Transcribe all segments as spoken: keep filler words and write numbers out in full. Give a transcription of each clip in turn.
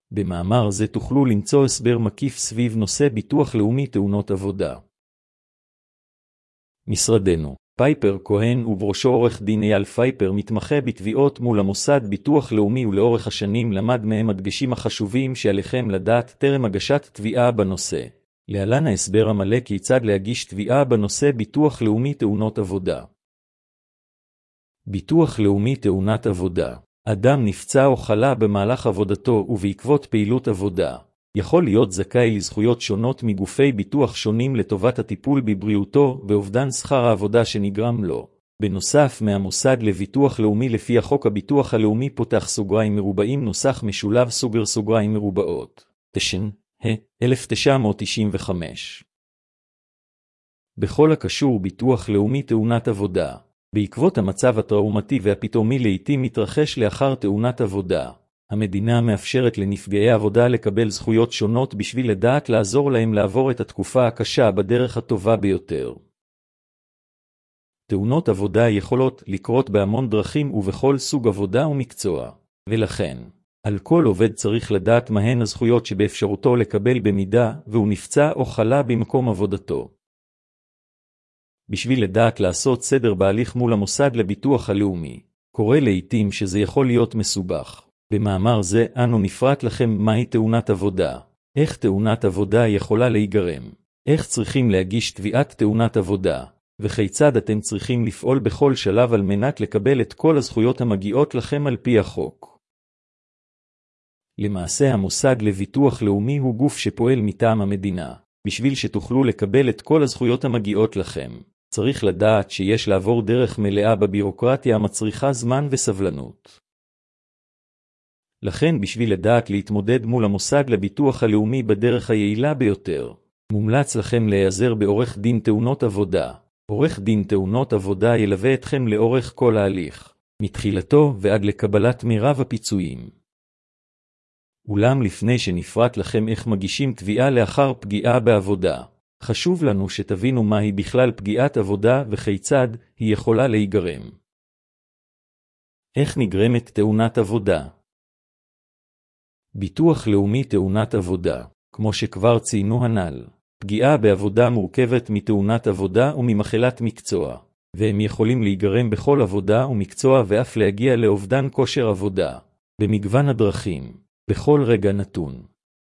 במאמר זה תוכלו למצוא הסבר מקיף סביב נושא ביטוח לאומי תאונות עבודה. משרדנו, פייפר כהן ובראשו עורך דין אייל פייפר מתמחה בתביעות מול המוסד ביטוח לאומי ולאורך השנים למד מהם הדגשים החשובים שעליכם לדעת טרם הגשת תביעה בנושא. להלן ההסבר המלא כיצד להגיש תביעה בנושא ביטוח לאומי תאונות עבודה. ביטוח לאומי תאונת עבודה. אדם נפצע או חלה במהלך עבודתו ובעקבות פעילות עבודה. יכול להיות זכאי לזכויות שונות מגופי ביטוח שונים לטובת הטיפול בבריאותו ואובדן שכר העבודה שנגרם לו. בנוסף, מהמוסד לביטוח לאומי לפי החוק הביטוח הלאומי פותח סוגריים מרובעים נוסח משולב סוגר סוגריים מרובעות. תש"ן, אלף תשע מאות תשעים וחמש. בכל הקשור ביטוח לאומי תאונת עבודה. בעקבות המצב הטראומטי והפתאומי לעתים מתרחש לאחר תאונת עבודה. המדינה מאפשרת לנפגעי עבודה לקבל זכויות שונות בשביל לדעת לעזור להם לעבור את התקופה הקשה בדרך הטובה ביותר. תאונות עבודה יכולות לקרות בהמון דרכים ובכל סוג עבודה ומקצוע, ולכן, על כל עובד צריך לדעת מהן הזכויות שבאפשרותו לקבל במידה והוא נפצע או חלה במקום עבודתו. בשביל לדעת לעשות סדר בהליך מול המוסד לביטוח הלאומי, קורה לעתים שזה יכול להיות מסובך. במאמר זה אנו נפרט לכם מהי תאונת עבודה, איך תאונת עבודה יכולה להיגרם, איך צריכים להגיש תביעת תאונת עבודה, וכיצד אתם צריכים לפעול בכל שלב על מנת לקבל את כל הזכויות המגיעות לכם על פי החוק. למעשה המוסד לביטוח לאומי הוא גוף שפועל מטעם המדינה. בשביל שתוכלו לקבל את כל הזכויות המגיעות לכם, צריך לדעת שיש לעבור דרך מלאה בבירוקרטיה המצריכה זמן וסבלנות. לכן בשביל לדעת להתמודד מול המוסד לביטוח הלאומי בדרך היעילה ביותר, מומלץ לכם להיעזר בעורך דין תאונות עבודה. עורך דין תאונות עבודה ילווה אתכם לאורך כל ההליך, מתחילתו ועד לקבלת מירב הפיצויים. אולם לפני שנפרט לכם איך מגישים תביעה לאחר פגיעה בעבודה, חשוב לנו שתבינו מהי בכלל פגיעת עבודה וכיצד היא יכולה להיגרם. איך נגרמת תאונת עבודה? ביטוח לאומי תאונת עבודה, כמו שכבר ציינו הנ"ל, פגיעה בעבודה מורכבת מתאונת עבודה וממחלת מקצוע, והם יכולים להיגרם בכל עבודה ומקצוע ואף להגיע לאובדן כושר עבודה, במגוון הדרכים, בכל רגע נתון.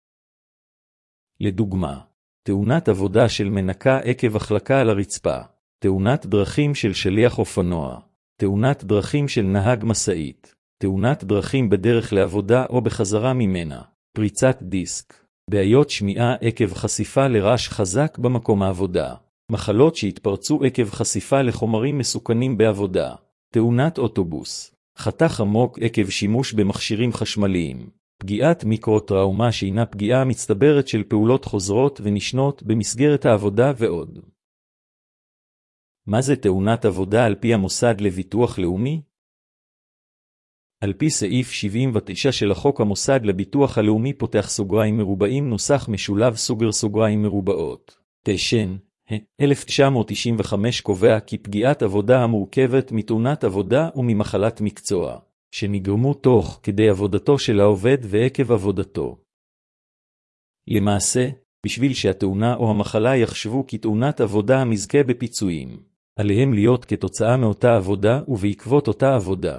לדוגמה, תאונת עבודה של מנקה עקב החלקה על הרצפה, תאונת דרכים של שליח אופנוע, תאונת דרכים של נהג משאית, תאונת דרכים בדרך לעבודה או בחזרה ממנה, פריצת דיסק, בעיות שמיעה עקב חשיפה לרעש חזק במקום העבודה, מחלות שהתפרצו עקב חשיפה לחומרים מסוכנים בעבודה, תאונת אוטובוס, חתך עמוק עקב שימוש במכשירים חשמליים, פגיעת מיקרו-טראומה שהינה פגיעה מצטברת של פעולות חוזרות ונשנות במסגרת העבודה ועוד. מה זה תאונת עבודה על פי המוסד לביטוח לאומי? על פי סעיף שבעים ותשע של החוק המוסד לביטוח הלאומי פותח סוגריים מרובעים נוסח משולב סוגר סוגריים מרובעות. תש"ן, אלף תשע מאות תשעים וחמש קובע כי פגיעת עבודה המורכבת מתאונת עבודה וממחלת מקצוע, שנגרמו תוך כדי עבודתו של העובד ועקב עבודתו. למעשה, בשביל שהתאונה או המחלה יחשבו כתאונת עבודה המזכה בפיצויים, עליהם להיות כתוצאה מאותה עבודה ובעקבות אותה עבודה.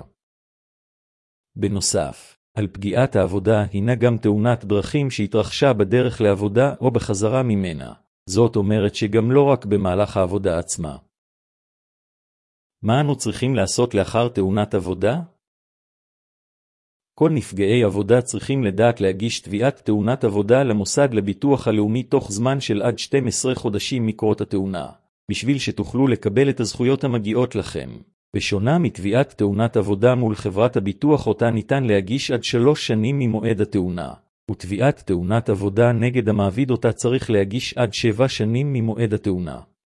בנוסף, על פגיעת העבודה הינה גם תאונת דרכים שהתרחשה בדרך לעבודה או בחזרה ממנה. זאת אומרת שגם לא רק במהלך העבודה עצמה. מה אנו צריכים לעשות לאחר תאונת עבודה? כל נפגעי עבודה צריכים לדעת להגיש תביעת תאונת עבודה למוסד לביטוח הלאומי תוך זמן של עד שנים עשר חודשים מקרות התאונה, בשביל שתוכלו לקבל את הזכויות המגיעות לכם. בשונה מתביעת תאונת עבודה מול חברת הביטוח אותה ניתן להגיש עד שלוש שנים ממועד התאונה, ותביעת תאונת עבודה נגד המעביד אותה צריך להגיש עד שבע שנים ממועד התאונה.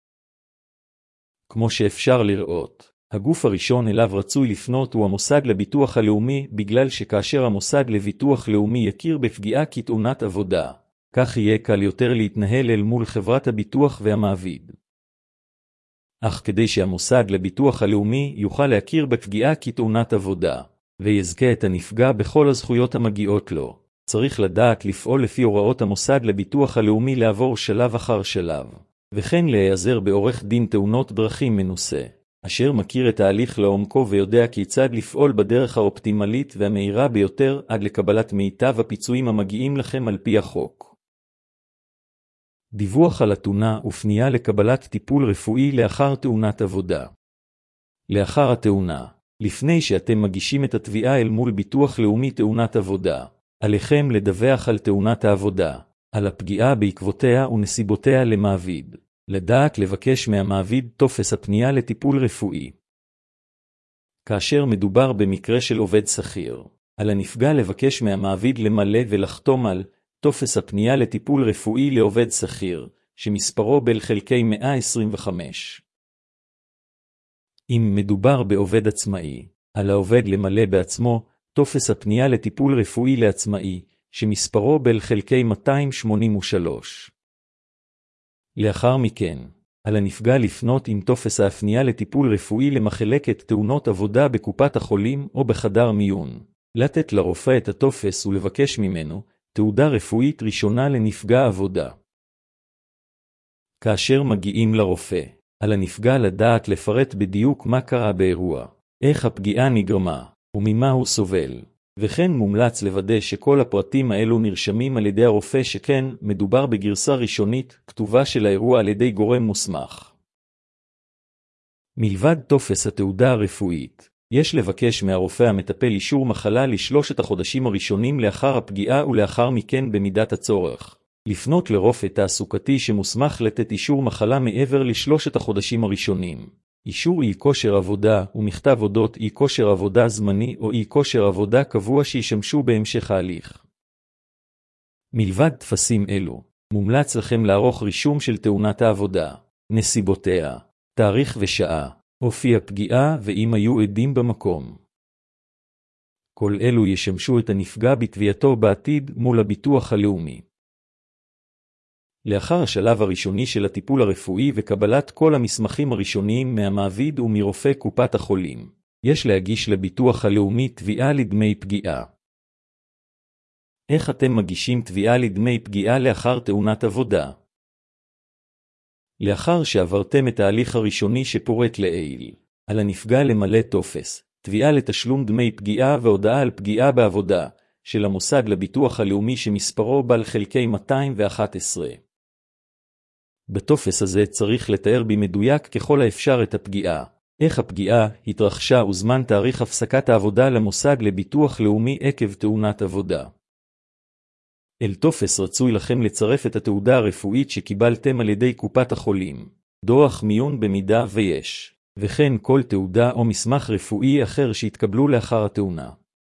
כמו שאפשר לראות, הגוף הראשון אליו רצוי לפנות הוא המוסד לביטוח הלאומי, בגלל שכאשר המוסד לביטוח לאומי יכיר בפגיעה כתאונת עבודה, כך יהיה קל יותר להתנהל אל מול חברת הביטוח והמעביד. אך כדי שהמוסד לביטוח הלאומי יוכל להכיר בפגיעה כתאונת עבודה, ויזכה את הנפגע בכל הזכויות המגיעות לו, צריך לדעת לפעול לפי הוראות המוסד לביטוח הלאומי לעבור שלב אחר שלב, וכן להיעזר בעורך דין תאונות דרכים מנוסה, אשר מכיר את ההליך לעומקו ויודע כיצד לפעול בדרך האופטימלית והמהירה ביותר עד לקבלת מיטב הפיצויים המגיעים לכם על פי החוק. דיווח על התאונה ופנייה לקבלת טיפול רפואי לאחר תאונת עבודה. לאחר התאונה, לפני שאתם מגישים את התביעה אל מול ביטוח לאומי תאונת עבודה, עליכם לדווח על תאונת העבודה, על הפגיעה בעקבותיה ונסיבותיה למעביד. לדעת לבקש מהמעביד טופס הפנייה לטיפול רפואי. כאשר מדובר במקרה של עובד שכיר, על הנפגע לבקש מהמעביד למלא ולחתום על טופס הפנייה לטיפול רפואי לעובד שכיר, שמספרו בל חלקי מאה עשרים וחמש. אם מדובר בעובד עצמאי, על העובד למלא בעצמו טופס הפנייה לטיפול רפואי לעצמאי, שמספרו בל חלקי מאתיים שמונים ושלוש. לאחר מכן, על הנפגע לפנות עם טופס ההפניה לטיפול רפואי למחלקת תאונות עבודה בקופת החולים או בחדר מיון, לתת לרופא את הטופס ולבקש ממנו תעודה רפואית ראשונה לנפגע עבודה. כאשר מגיעים לרופא, על הנפגע לדעת לפרט בדיוק מה קרה באירוע, איך הפגיעה נגרמה, וממה הוא סובל. וכן מומלץ לוודא שכל הפרטים האלו נרשמים על ידי הרופא, שכן מדובר בגרסה ראשונית כתובה של האירוע על ידי גורם מוסמך. מלבד טופס התעודה הרפואית, יש לבקש מהרופא המטפל אישור מחלה לשלושת החודשים הראשונים לאחר הפגיעה ולאחר מכן במידת הצורך. לפנות לרופא תעסוקתי שמוסמך לתת אישור מחלה מעבר לשלושת החודשים הראשונים. אישור אי כושר עבודה ומכתב אודות אי כושר עבודה זמני או אי כושר עבודה קבוע שישמשו בהמשך ההליך. מלבד תפסים אלו, מומלץ לכם לערוך רישום של תאונת העבודה, נסיבותיה, תאריך ושעה, אופי הפגיעה ואם היו עדים במקום. כל אלו ישמשו את הנפגע בתביעתו בעתיד מול הביטוח הלאומי. לאחר השלב הראשוני של הטיפול הרפואי וקבלת כל המסמכים הראשוניים מהמעביד ומרופא קופת החולים, יש להגיש לביטוח הלאומי תביעה לדמי פגיעה. איך אתם מגישים תביעה לדמי פגיעה לאחר תאונת עבודה? לאחר שעברתם את ההליך הראשוני שפורט לעיל, על הנפגע למלא טופס, תביעה לתשלום דמי פגיעה והודעה על פגיעה בעבודה, של המוסד לביטוח הלאומי שמספרו בל חלקי מאתיים ואחת עשרה. בטופס הזה צריך לתאר במדויק ככל האפשר את הפגיעה, איך הפגיעה התרחשה וזמן תאריך הפסקת העבודה למוסד לביטוח לאומי עקב תאונת עבודה. אל טופס רצוי לכם לצרף את התעודה הרפואית שקיבלתם על ידי קופת החולים, דוח מיון במידה ויש, וכן כל תעודה או מסמך רפואי אחר שהתקבלו לאחר התאונה.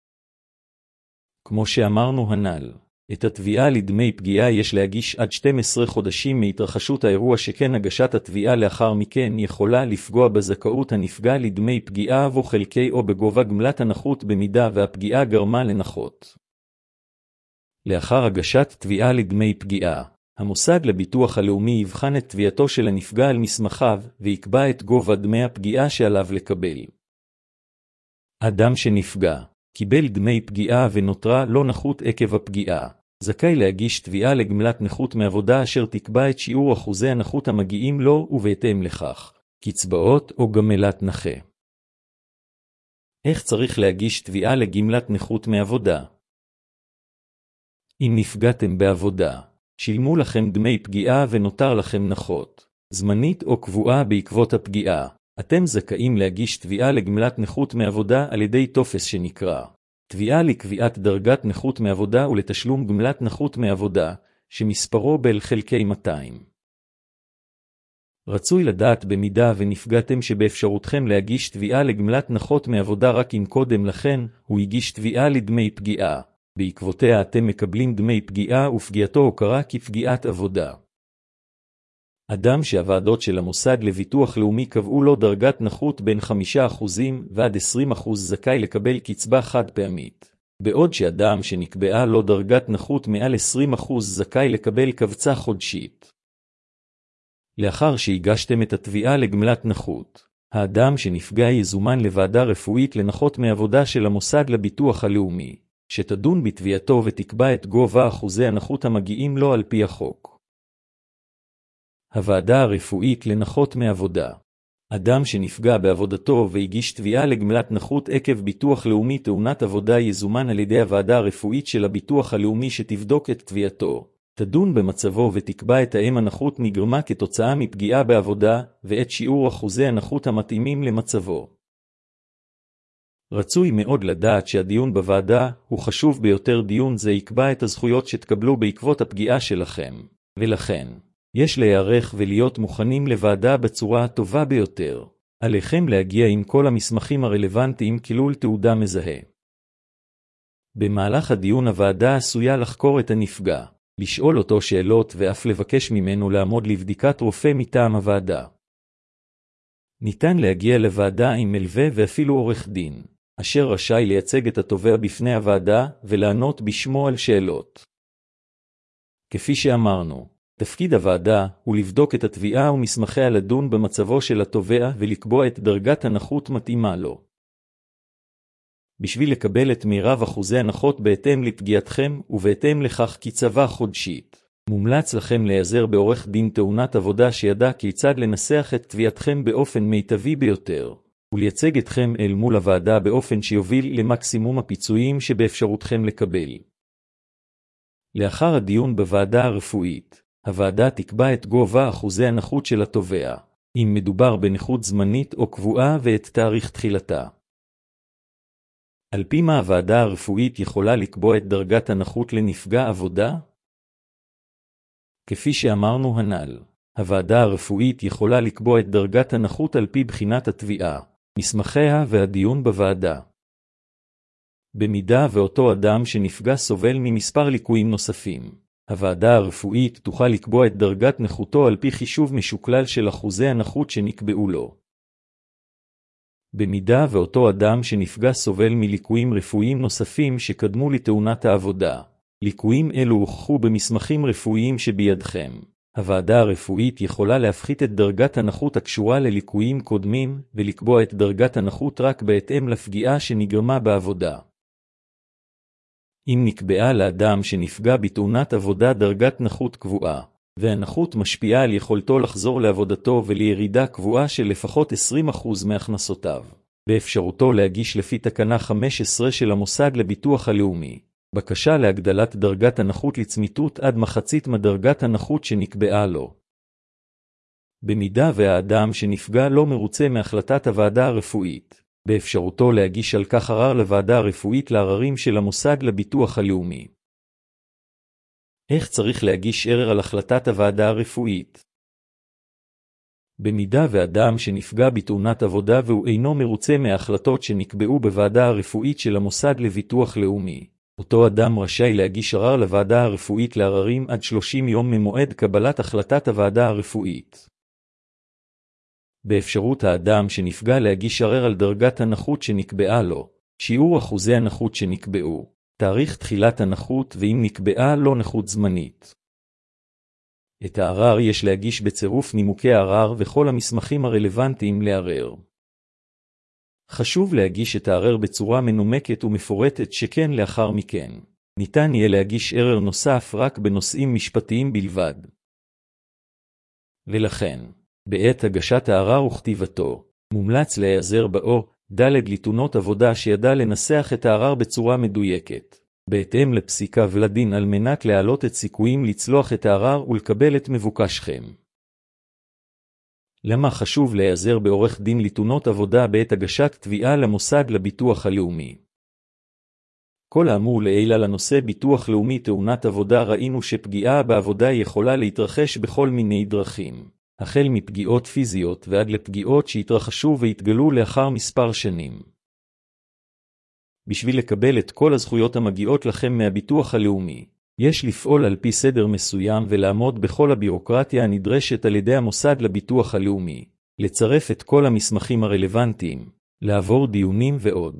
כמו שאמרנו הנ"ל, את התביעה לדמי פגיעה יש להגיש עד שנים עשר חודשים מהתרחשות האירוע, שכן הגשת התביעה לאחר מכן יכולה לפגוע בזכאות הנפגע לדמי פגיעה עבור חלקי או בגובה גמלת הנכות במידה והפגיעה גרמה לנכות. לאחר הגשת תביעה לדמי פגיעה, המוסד לביטוח הלאומי יבחן את תביעתו של הנפגע על מסמכיו ויקבע את גובה דמי הפגיעה שעליו לקבל. אדם שנפגע קיבל דמי פגיעה ונותרה לא נכות עקב הפגיעה, זכאי להגיש תביעה לגמלת נכות מעבודה אשר תקבע את שיעור אחוזי הנכות המגיעים לו ובהתאם לכך, קצבאות או גמלת נכה. איך צריך להגיש תביעה לגמלת נכות מעבודה? אם נפגעתם בעבודה, שילמו לכם דמי פגיעה ונותר לכם נכות, זמנית או קבועה בעקבות הפגיעה, אתם זכאים להגיש תביעה לגמלת נכות מעבודה על ידי טופס שנקרא תביעה לקביעת דרגת נכות מעבודה ולתשלום גמלת נכות מעבודה, שמספרו בל חלקי מאתיים. רצוי לדעת במידה ונפגעתם שבאפשרותכם להגיש תביעה לגמלת נכות מעבודה רק אם קודם לכן הוא הגיש תביעה לדמי פגיעה, בעקבותיה אתם מקבלים דמי פגיעה ופגיעתו הוכרה כפגיעת עבודה. אדם שהוועדות של המוסד לביטוח לאומי קבעו לו דרגת נכות בין חמישה אחוז ועד עשרים אחוז זכאי לקבל קצבה חד פעמית, בעוד שאדם שנקבעה לו דרגת נכות מעל עשרים אחוז זכאי לקבל קבצה חודשית. לאחר שהגשתם את התביעה לגמלת נכות, האדם שנפגע יזומן לוועדה רפואית לנכות מעבודה של המוסד לביטוח הלאומי, שתדון בתביעתו ותקבע את גובה אחוזי הנכות המגיעים לו על פי החוק. הוועדה הרפואית לנכות מעבודה. אדם שנפגע בעבודתו והגיש תביעה לגמלת נכות עקב ביטוח לאומי תאונת עבודה יזומן על ידי הוועדה הרפואית של הביטוח הלאומי שתבדוק את תביעתו, תדון במצבו ותקבע את האם הנכות נגרמה כתוצאה מפגיעה בעבודה ואת שיעור אחוזי הנכות המתאימים למצבו. רצוי מאוד לדעת שהדיון בוועדה הוא חשוב ביותר. דיון זה יקבע את הזכויות שתקבלו בעקבות הפגיעה שלכם, ולכן יש להיערך ולהיות מוכנים לוועדה בצורה הטובה ביותר. עליכם להגיע עם כל המסמכים הרלוונטיים כלול תעודה מזהה. במהלך הדיון הוועדה עשויה לחקור את הנפגע, לשאול אותו שאלות ואף לבקש ממנו לעמוד לבדיקת רופא מטעם הוועדה. ניתן להגיע לוועדה עם מלווה ואפילו עורך דין, אשר רשאי לייצג את התובע בפני הוועדה ולענות בשמו על שאלות. כפי שאמרנו, תפקיד הוועדה הוא לבדוק את התביעה ומסמכיה, לדון במצבו של התובע ולקבוע את דרגת הנכות מתאימה לו. בשביל לקבל את מירב אחוזי הנכות בהתאם לפגיעתכם ובהתאם לכך קצבה חודשית, מומלץ לכם להיעזר בעורך דין תאונת עבודה שידע כיצד לנסח את תביעתכם באופן מיטבי ביותר, ולייצג אתכם אל מול הוועדה באופן שיוביל למקסימום הפיצויים שבאפשרותכם לקבל. לאחר הדיון בוועדה הרפואית, הוועדה תקבע את גובה אחוזי הנכות של התובע, אם מדובר בנכות זמנית או קבועה, ואת תאריך תחילתה. על פי מה הוועדה הרפואית יכולה לקבוע את דרגת הנכות לנפגע עבודה? כפי שאמרנו הנ"ל, הוועדה הרפואית יכולה לקבוע את דרגת הנכות על פי בחינת התביעה, מסמכיה והדיון בוועדה. במידה ואותו אדם שנפגע סובל ממספר ליקויים נוספים, הוועדה הרפואית תוכל לקבוע את דרגת נכותו על פי חישוב משוקלל של אחוזי הנכות שנקבעו לו. במידה ואותו אדם שנפגע סובל מליקויים רפואיים נוספים שקדמו לתאונת העבודה, ליקויים אלו הוכחו במסמכים רפואיים שבידכם, הוועדה הרפואית יכולה להפחית את דרגת הנכות הקשורה לליקויים קודמים ולקבוע את דרגת הנכות רק בהתאם לפגיעה שנגרמה בעבודה. אם נקבעה לאדם שנפגע בתאונת עבודה דרגת נכות קבועה, והנכות משפיעה על יכולתו לחזור לעבודתו ולירידה קבועה של לפחות עשרים אחוז מהכנסותיו, באפשרותו להגיש לפי תקנה חמש עשרה של המוסד לביטוח הלאומי, בקשה להגדלת דרגת הנכות לצמיתות עד מחצית מדרגת הנכות שנקבעה לו. במידה והאדם שנפגע לא מרוצה מהחלטת הוועדה הרפואית, באפשרותו להגיש על כך ערר לוועדה הרפואית לעררים של המוסד לביטוח הלאומי. איך צריך להגיש ערר על החלטת הוועדה הרפואית? במידה ואדם שנפגע בתאונת עבודה והוא אינו מרוצה מההחלטות שנקבעו בוועדה הרפואית של המוסד לביטוח לאומי, אותו אדם רשאי להגיש ערר לוועדה הרפואית לעררים עד שלושים יום ממועד קבלת החלטת הוועדה הרפואית. באפשרות האדם שנפגע להגיש ערר על דרגת הנכות שנקבעה לו, שיעור אחוזי הנכות שנקבעו, תאריך תחילת הנכות ואם נקבעה לו נכות זמנית. את הערר יש להגיש בצירוף נימוקי הערר וכל המסמכים הרלוונטיים לערר. חשוב להגיש את הערר בצורה מנומקת ומפורטת, שכן לאחר מכן ניתן יהיה להגיש ערר נוסף רק בנושאים משפטיים בלבד. ולכן, בעת הגשת הערר וכתיבתו, מומלץ להיעזר באו ד' לתאונות עבודה שידע לנסח את הערר בצורה מדויקת, בהתאם לפסיקה ולדין, על מנת להעלות את סיכויים לצלוח את הערר ולקבל את מבוקשכם. למה חשוב להיעזר בעורך דין לתאונות עבודה בעת הגשת תביעה למוסד לביטוח הלאומי? כל האמור לעיל על הנושא ביטוח לאומי תאונת עבודה ראינו שפגיעה בעבודה יכולה להתרחש בכל מיני דרכים, החל מפגיעות פיזיות ועד לפגיעות שהתרחשו והתגלו לאחר מספר שנים. בשביל לקבל את כל הזכויות המגיעות לכם מהביטוח הלאומי, יש לפעול על פי סדר מסוים ולעמוד בכל הבירוקרטיה הנדרשת על ידי המוסד לביטוח הלאומי, לצרף את כל המסמכים הרלוונטיים, לעבור דיונים ועוד.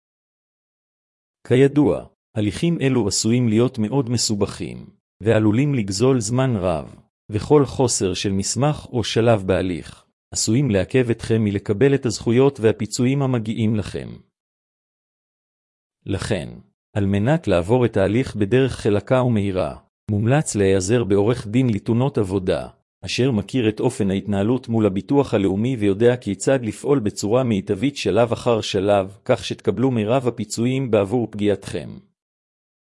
כידוע, הליכים אלו עשויים להיות מאוד מסובכים, ועלולים לגזול זמן רב, וכל חוסר של מסמך או שלב בהליך, עשויים לעכב אתכם מלקבל את הזכויות והפיצויים המגיעים לכם. לכן, על מנת לעבור את ההליך בדרך חלקה ומהירה, מומלץ להיעזר בעורך דין לתאונות עבודה, אשר מכיר את אופן ההתנהלות מול הביטוח הלאומי ויודע כיצד לפעול בצורה מיטבית שלב אחר שלב, כך שתקבלו מירב הפיצויים בעבור פגיעתכם.